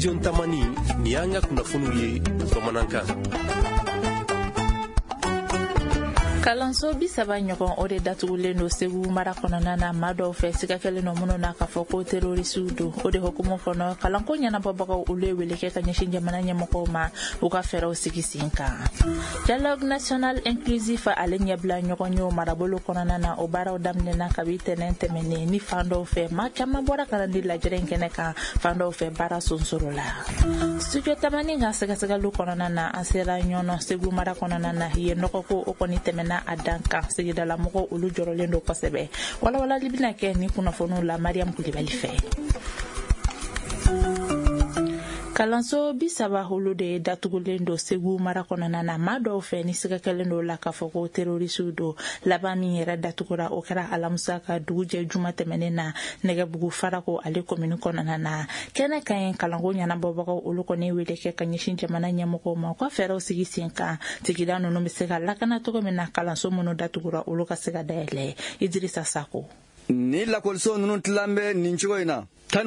Studio Tamani ni y'an ka kunnafoniw ye bamanankan. Kalanso bi saba ɲɔgɔn o de datugulen do Segu mara kɔnɔna na maa dɔw fɛ siga kɛlen no minnu na k'a fɔ ko terorisiw do. O de hukumu kɔnɔ kalanko ɲɛnabɔbagaw olu ye wele kɛ ka ɲɛsin jamana ɲɛmɔgɔw ma u ka fɛɛrɛw sigi sen kan. Dialogue national inclusif ale ɲɛbila ɲɔgɔn ye o marabolo kɔnɔna na o baaraw daminɛna kabi tɛnɛn tɛmɛnen ni fan dɔw fɛ maa caman bɔra kalandi lajɛrɛ in kɛnɛ kan fan dɔw fɛ baara sonsoro la. Studio Tamani ka sɛgɛsɛgɛliw kɔnɔna na an sera ɲɔnɔ Segu mara kɔnɔna na ye nɔgɔko o kɔni tɛmɛna a dan kan sigidala mɔgɔw olu jɔrɔlen do kosɛbɛ. Walawalali bɛna kɛ ni kunnafoniw la Mariam Kulibali fɛ. Kalanso bi saba olu de datugulen do Segu mara kɔnɔna na maa dɔw fɛ ni siga kɛlen do la k'a fɔ ko terorisiw do. Laban min yɛrɛ datugura o kɛra Alamusa ka dugujɛ juma tɛmɛnen na Nɛgɛbugu Farako ale komini kɔnɔna na. Kɛnɛ ka ɲi kalanko ɲɛnabɔbagaw olu kɔni wele kɛ ka ɲɛsin jamana ɲɛmɔgɔw ma u ka fɛɛrɛw sigi sen kan sigida ninnu bɛ se ka lakana cogo min na kalanso minnu datugura olu ka se ka dayɛlɛ. Idrissa Sako. Ni lakɔliso ninnu tilan bɛ nin cogo in na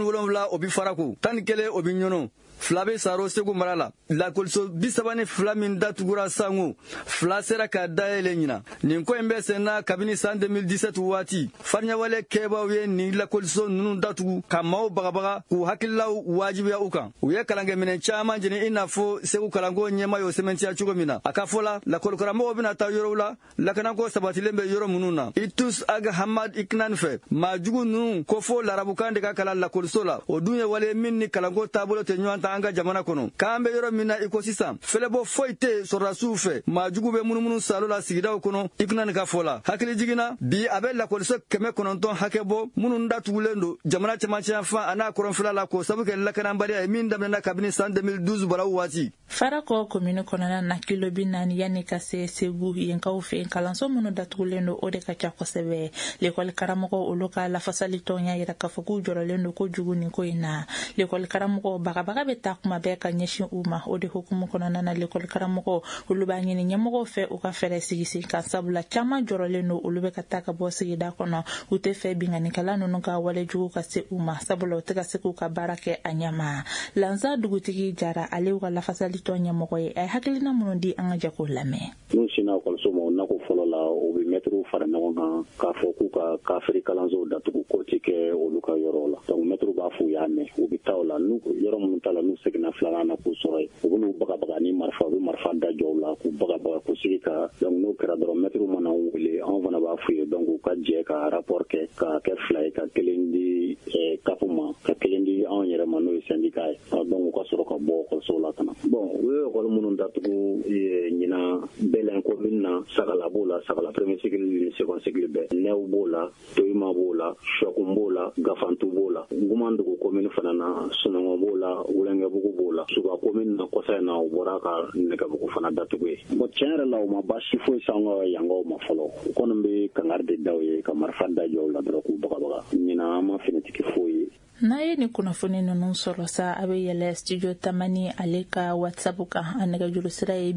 17 o bi Farako 11 o bi Ɲɔnɔ fila bɛ Saro Segu mara la. Lakɔliso 32 min datugura sango fila sera ka dayɛlɛ ɲina. Nin ko in bɛ senna kabini san 2017 waati fariɲawale kɛbaaw ye nin lakɔliso ninnu datugu ka maaw bagabaga k'u hakililaw wajibiya u kan. U ye kalankɛminɛ caman jeni i n'a fɔ Segu kalanko ɲɛma y'o sɛmɛntiya cogo min na. A ka fɔ la lakɔlikaramɔgɔw bɛna taa yɔrɔw la lakanako sabatilen bɛ yɔrɔ minnu na. Itus Aga Hamad Iknan fɛ maa jugu ninnu ko fo larabukan de ka kalan lakɔliso la. O dun ye wale min ni kalanko taabolo tɛ ɲɔgɔn ta an ka jamana kɔnɔ. K'an bɛ yɔrɔ min na i ko sisan fɛlɛbɔ foyi tɛ sɔrɔdasiw fɛ maa jugu bɛ munumunu salo la sigidaw kɔnɔ Iknan ka fɔ la. Hakili jiginna bi a bɛ lakɔliso 900 hakɛ bɔ minnu datugulen do jamana cɛmancɛ yan fan a n'a kɔrɔnfɛla la k'o sabu kɛ lakanabaliya ye min daminɛna kabini san 2012 baraw waati. Farako komini kɔnɔna na kilo 40 yanni ka se Segu yenkaw fɛ kalanso minnu datugulen do o de ka ca kosɛbɛ. L'école karamɔgɔ olu ka lafasali tɔnya yira k'a fɔ k'u jɔrɔlen do kojugu nin ko in na. L'école karamɔgɔ bagabaga bɛ taa kuma bɛɛ ka ɲɛsin u ma o de hukumu kɔnɔna na l'école karamɔgɔ olu b'a ɲini ɲɛmɔgɔw fɛ u ka fɛɛrɛ sigi sen kan sabula caman jɔrɔlen do olu bɛ ka taa ka bɔ sigida kɔnɔ u tɛ fɛ binganikɛla ninnu ka walejugu ka se u ma sabula u tɛ ka se k'u ka baara kɛ a ɲɛma. Lanza dugutigi Jara ale ka lafasali tɔn ɲɛmɔgɔ ye a ye hakilina minnu di an ka jɛko lamɛn. N'u sina ekɔliso ma o nako fɔlɔ la u bɛ mɛtiriw fara ɲɔgɔn kan k'a fɔ k'u ka kafiri kalansow datugu ko ti kɛ olu ka yɔrɔ la. Donc mɛtiriw b'a fɔ u y'a mɛn u bɛ taa o la n'u yɔrɔ minnu ta la n'u seginna filanan na k'u sɔrɔ yen u bɛn'u bagabaga ni marifa u bɛ marifa da jɔ u la k'u bagabaga k'u sigi ka donc n'o kɛra dɔrɔn mɛtiriw mana wele anw fana b'a f'u ye donc u ka jɛ ka rapport kɛ k'a kɛ fila ye ka kelen di kafu ma ka kelen di anw yɛrɛ ma n'o ye syndicat ye donc u ka sɔrɔ ka bɔ ekɔlisow la ka na. Bon u ye ekɔli minnu datugu ɲina Bɛlɛn commune na Sagala b'o la Sagala premier cycle ni second cycle bɛɛ Nɛw b'o la Toyima b'o la Sɔkun b'o la Gafantu b'o la Gumandugu commune fana na Sunɔgɔ b'o la Wulɛnkɛbugu b'o la Suga commune na kɔsa in na u bɔra ka Nɛgɛbugu fana datugu ye. Bon tiɲɛ yɛrɛ la u ma baasi foyi s'an ka yankaw ma fɔlɔ u kɔni bɛ kangari de da u ye ka marifa da jɔ u la dɔrɔn k'u bagabaga ɲina an ma finitigi foyi ye. N'a ye ni kunnafoni ninnu sɔrɔ sa a bɛ yɛlɛ Studio Tamani ale ka WhatsApp kan a nɛgɛjuru sira ye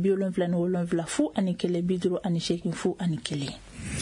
77 fu ani 1 58 fu ani 1.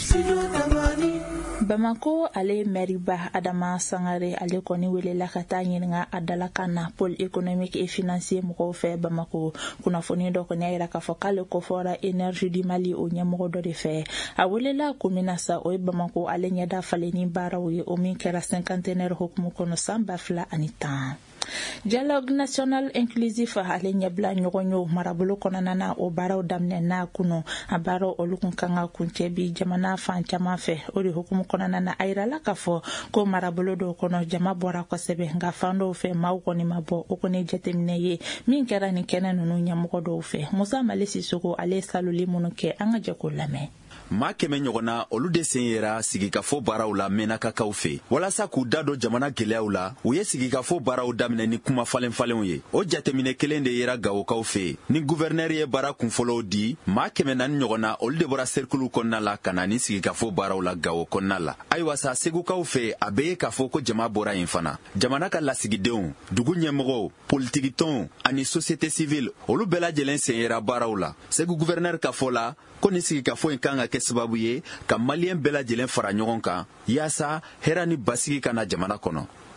Bamako ale mairiba Adama Sangare ale kɔni welela ka taa ɲininka a dalakan na pôle économique et financier mɔgɔw fɛ Bamako. Kunnafoni dɔ kɔni y'a yira k'a fɔ k'ale kɔfɔra énergie du Mali o ɲɛmɔgɔ dɔ de fɛ. A welela komina sa o ye Bamako ale ɲɛda falenni baaraw ye o min kɛra 50aire hukumu kɔnɔ san 2010. Dialogue national inclusif ale ɲɛbila ɲɔgɔn ye marabolo kɔnɔna na o baaraw daminɛna kunu a baaraw olu kun kan ka kuncɛ bi jamana fan caman fɛ o de hukumu kɔnɔna na a yirala k'a fɔ ko marabolo dɔw kɔnɔ jama bɔra kosɛbɛ nka fan dɔw fɛ maaw kɔni ma bɔ o kɔni jateminɛ ye min kɛra nin kɛnɛ ninnu ɲɛmɔgɔ dɔw fɛ. Musa Male Sisoko ale saloli minnu kɛ an ka jɛko lamɛn. maa kɛmɛ ɲɔgɔnna olu de sen yera sigikafo baaraw la mɛnakakaw fɛ walasa k'u da don jamana gɛlɛyaw la u ye sigikafo baaraw daminɛ ni kuma falen-falenw ye. O jateminɛ kelen de yera Gawokaw fɛ ni guvernɛr ye baara kunfɔlɔw di maa 400 ɲɔgɔnna olu de bɔra cercle kɔnɔna la ka na ni sigikafo baaraw la Gawo kɔnɔna la. Ayiwa sa Segukaw fɛ a bɛ ye k'a fɔ ko jama bɔra yen fana. Jamana ka lasigidenw, dugu ɲɛmɔgɔw, politikitɔnw ani société civile olu bɛɛ lajɛlen sen yera baaraw la. Segu guvernɛr ka fɔ la ko ni sigikafo in kan ka kɛ sababu ye ka maliyɛn bɛɛ lajɛlen fara ɲɔgɔn kan yaasa hɛrɛ ni basigi kana jamana kɔnɔ.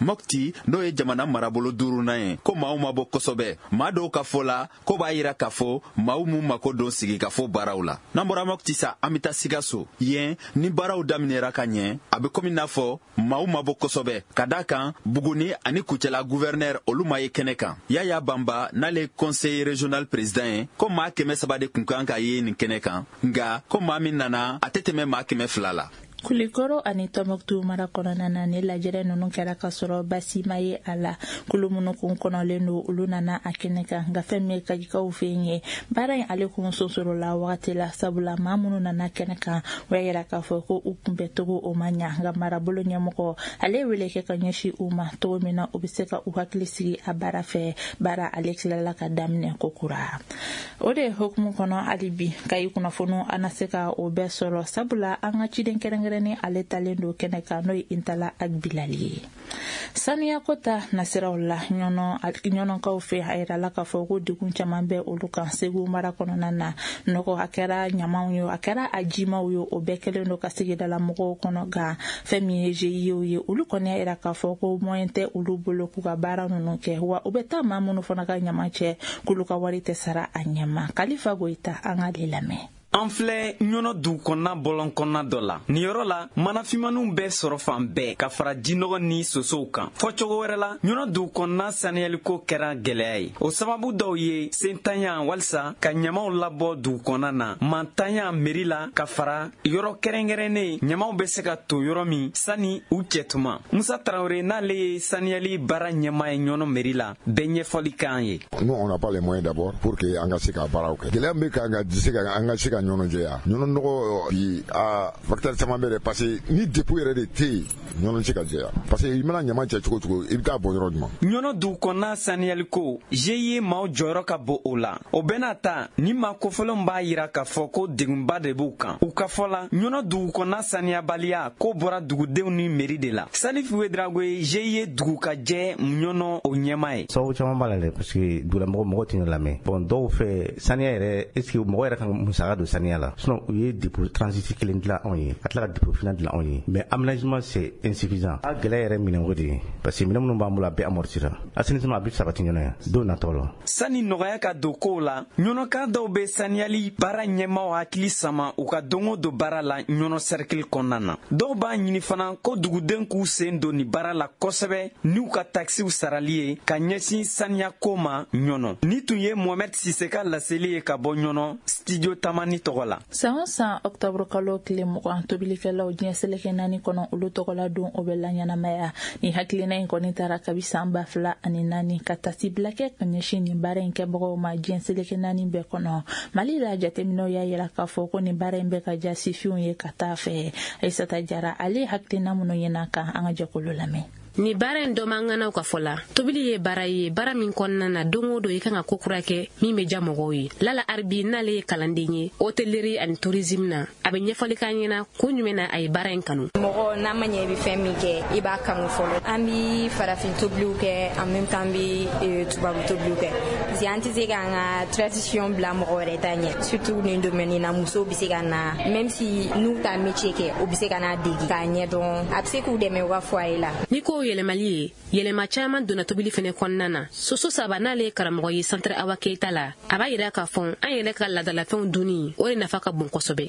Mokti n'o ye jamana marabolo duurunan ye ko maaw ma bɔ kosɛbɛ. Maa dɔw ka fɔ la ko b'a yira k'a fɔ maaw m'u mako don sigikafo baaraw la. N'an bɔra Mokti sa an bɛ taa Sikaso. Yen ni baaraw daminɛra ka ɲɛ a bɛ komi n'a fɔ maaw ma bɔ kosɛbɛ ka d'a kan Buguni ani Kucala gouverneur olu ma ye kɛnɛ kan. Yaya Bamba n'ale conseil régional président ye ko maa 300 de kun kan ka ye nin kɛnɛ kan nka ko maa min nana a tɛ tɛmɛ maa 200 la. Kulikoro ani Tɔnbukutu mara kɔnɔna na ni lajɛrɛ ninnu kɛra ka sɔrɔ basi ma ye a la. Kulu minnu kun kɔnɔlen don olu nana a kɛnɛ kan nka fɛn min ye kajikaw fɛ yen ye baara in ale kun sonsoro la wagati la sabula maa minnu nana kɛnɛ kan o y'a yira k'a fɔ ko u kunbɛcogo o ma ɲa nka marabolo ɲɛmɔgɔ ale wele kɛ ka ɲɛsin u ma cogo min na u bɛ se ka u hakili sigi a baara fɛ baara ale tilala ka daminɛ kokura. O de hukumu kɔnɔ hali bi ka i kunnafoni an na se ka o bɛɛ sɔrɔ sabula an ka ciden kɛrɛnkɛrɛn ni ale talen do kɛnɛ kan n'o ye Intala Agbilali ye. Saniya kota nasiraw la ɲɔnɔnkaw fɛ a yira la k'a fɔ ko degun caman bɛ olu kan Segu mara kɔnɔna na nɔgɔ a kɛra ɲamaw ye a kɛra a jimaw ye o bɛɛ kɛlen do ka sigidala mɔgɔw kɔnɔ nka fɛn min ye GIE ye olu kɔni y'a yira k'a fɔ ko moyen tɛ olu bolo k'u ka baara ninnu kɛ wa u bɛ taa maa minnu fana ka ɲama cɛ k'olu ka wari tɛ sara a ɲɛma. Kalifa Goyita an ka de lamɛn. An filɛ ɲɔnɔ du kɔnɔna bɔlɔn kɔnɔna dɔ la. Nin yɔrɔ la manafinmanw bɛɛ sɔrɔ fan bɛɛ ka fara jinɔgɔ ni sosow kan. Fɔ cogo wɛrɛ la ɲɔnɔ du kɔnɔna saniyaliko kɛra gɛlɛya ye. O sababu dɔw ye sentanya walisa ka ɲamaw labɔ du kɔnɔna na. Mantanya meri la ka fara yɔrɔ kɛrɛnkɛrɛnnen ɲamaw bɛ se ka to yɔrɔ min sani u cɛ tuma. Musa Tarawele n'ale ye saniyali baara ɲɛma ye ɲɔnɔ meri la bɛɛ ɲɛfɔli k'an ye. Nous on n'a pas les moyens d'abord pour que an ka se ka baaraw kɛ. Gɛlɛya min bɛ kan ka se ka an ka se ka ɲɔnɔ jɛya. Ɲɔnɔ nɔgɔ bi a facteur caman bɛ dɛ parce que ni dépôt yɛrɛ de tɛ yen ɲɔnɔ se ka jɛya. Parce que i mana ɲama cɛ cogo cogo i bɛ taa bɔ yɔrɔ jumɛn. Ɲɔnɔ du kɔnɔna saniyaliko GIE maaw jɔyɔrɔ ka bon o la. O bɛɛ n'a ta ni maa kofɔlenw b'a yira k'a fɔ ko degunba de b'u kan. U ka fɔ la ɲɔnɔ dugu kɔnɔna saniyabaliya ko bɔra dugudenw ni mairie de la. Salifu Wedrago ye GIE dugu ka jɛ ɲɔnɔ o ɲɛma ye. Sababu caman b'a la dɛ parce que dugulamɔgɔ tɛ lamɛn. Bon dɔw fɛ saniya yɛrɛ est ce que mɔgɔ yɛrɛ kan musaka don saniya la. Sinon u ye dépôt transit kelen dilan anw ye ka tila ka dépôt finan dilan anw ye mais aménagement c'est insuffisant. A gɛlɛya yɛrɛ minɛnko de ye parce que minɛn minnu b'an bolo a bɛɛ amortira. Assainissement a bɛ sabati ɲɔnɔ yan don natɔ la. Sani nɔgɔya ka don kow la ɲɔnɔkan dɔw bɛ saniyali baara ɲɛmaw hakili sama u ka don o don baara la ɲɔnɔ cercle kɔnɔna na. Dɔw b'a ɲini fana ko duguden k'u sen don nin baara la kosɛbɛ n'u ka taxiw sarali ye ka ɲɛsin saniya ko ma ɲɔnɔ. Ni tun ye Mohamed Sise ka laseli ye ka bɔ ɲɔnɔ studio Tamani tɔgɔ la. San octobre kalo tile 20 tobilikɛlaw diɲɛ seleke 4 kɔnɔ olu tɔgɔla don o bɛ la ɲɛnamaya ni hakilina in kɔni taara kabi san 2004 ka tasi bila kɛ ka ɲɛsin nin baara in kɛbagaw ma diɲɛ seleke 4 bɛɛ kɔnɔ. Mali la jateminɛw y'a yira k'a fɔ ko nin baara in bɛ ka ja sifinw ye ka taa fɛ. Aisata Jara ale hakilina minnu ɲɛna kan an ka jɛkulu lamɛn. Ni baara in dɔ man ŋanaw ka fɔ la tobili ye baara min kɔnɔna na don o don i kan ka ko kura kɛ min bɛ ja mɔgɔw ye. Lala Arbi n'ale ye kalanden ye hôtellerie ani tourisme na a bɛ ɲɛfɔli k'an ɲɛna ko ɲumɛn na a ye baara in kanu. Mɔgɔ n'a ma ɲɛ i bɛ fɛn min kɛ i b'a kanu fɔlɔ. An bɛ farafin tobiliw kɛ en même temps an bɛ tubabu tobiliw kɛ parce que an tɛ se k'an ka tradition bila mɔgɔ wɛrɛ ta ɲɛ surtout nin domaine na musow bɛ se ka na même si n'u t'a métier kɛ o bɛ se ka n'a degi k'a ɲɛdɔn a bɛ se k'u dɛmɛ u ka foyer la. Ni ko yɛlɛmali ye yɛlɛma caman donna tobili fɛnɛ kɔnɔna na. Soso saba n'ale ye karamɔgɔ ye Centre Awa Keita la a b'a yira k'a fɔ an yɛrɛ ka ladalafɛnw dunni o de nafa ka bon kosɛbɛ.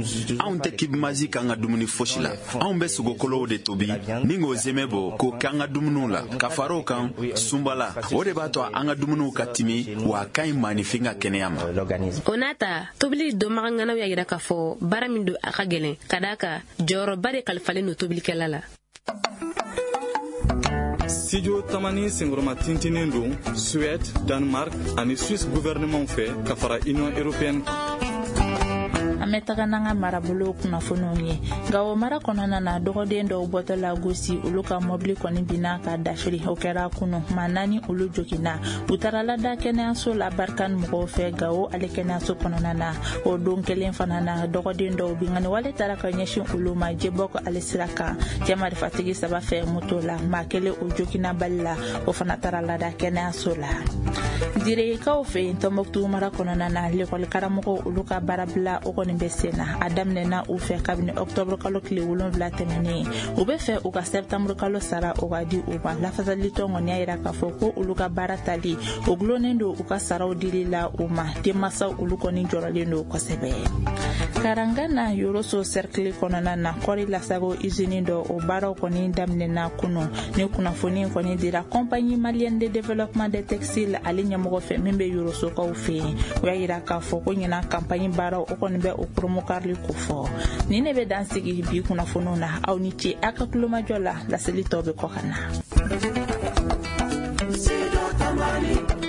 Anw tɛ kibimazi k'an ka dumuni fosi la. Anw bɛ sogokolow de tobi ni k'o zɛmɛ bɔ k'o k'an ka dumuniw la ka fara o kan sunbala o de b'a to an ka dumuniw ka timi wa a ka ɲi maanifin ka kɛnɛya ma. O n'a ta tobili dɔnbaga ŋanaw y'a yira k'a fɔ baara min don a ka gɛlɛn ka d'a kan jɔyɔrɔba de kalifalen don tobilikɛla la. Studio Tamani sengoroma tintinen don Suède, Danemark ani Suisse gouvernement fɛ ka fara Union européenne. An bɛ taga n'an ka marabolo kunnafoniw ye nka o mara kɔnɔna na dɔgɔden dɔw bɔtɔ la gosi olu ka mɔbili kɔni binna ka dafiri o kɛra kunu maa 4 olu joginna u taara lada kɛnɛyaso la Barikani mɔgɔw fɛ Gawo ale kɛnɛyaso kɔnɔna na o don kelen fana na dɔgɔden dɔw bingani wale taara ka ɲɛsin olu ma Jebɔk ale sira kan cɛ marifatigi 3 fɛ moto la maa 1 o joginna bali la o fana taara lada kɛnɛyaso la. direkaw fe Tombouctou mara kɔnɔna na l'école karamɔgɔ olu ka baarabila o kɔni bɛ sen na a daminɛna u fɛ kabini octobre kalo tile 7 tɛmɛnen u bɛ fɛ u ka septembre kalo sara o ka di u ma lafasali tɔn kɔni y'a yira k'a fɔ ko olu ka baara tali o gulonnen don u ka saraw dili la u ma denmansaw olu kɔni jɔrɔlen don kosɛbɛ. Karangana Yoroso cercle kɔnɔna na kɔri lasago usine dɔ o baaraw kɔni daminɛna kunu ni kunnafoni kɔni dira compagnie malienne de développement des textiles ale ɲɛmɔgɔ fɛ min bɛ Yorosokaw fɛ yen o y'a yira k'a fɔ ko ɲina campagne baaraw o kɔni bɛ o promokarli ko fɔ ni ne bɛ dan sigi bi kunnafoniw na aw ni ce a ka kulomajɔ la laseli tɔ bɛ kɔ ka na.